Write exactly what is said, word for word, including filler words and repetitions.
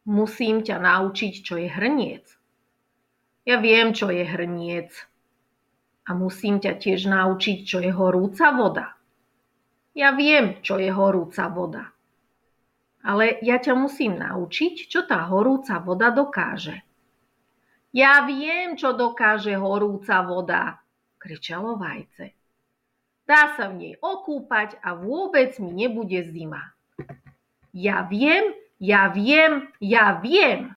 Musím ťa naučiť, čo je hrniec. Ja viem, čo je hrniec. A musím ťa tiež naučiť, čo je horúca voda. Ja viem, čo je horúca voda. Ale ja ťa musím naučiť, čo tá horúca voda dokáže. Ja viem, čo dokáže horúca voda, kričalo vajce. Dá sa v nej okúpať a vôbec mi nebude zima. Ja viem, ja viem, ja viem.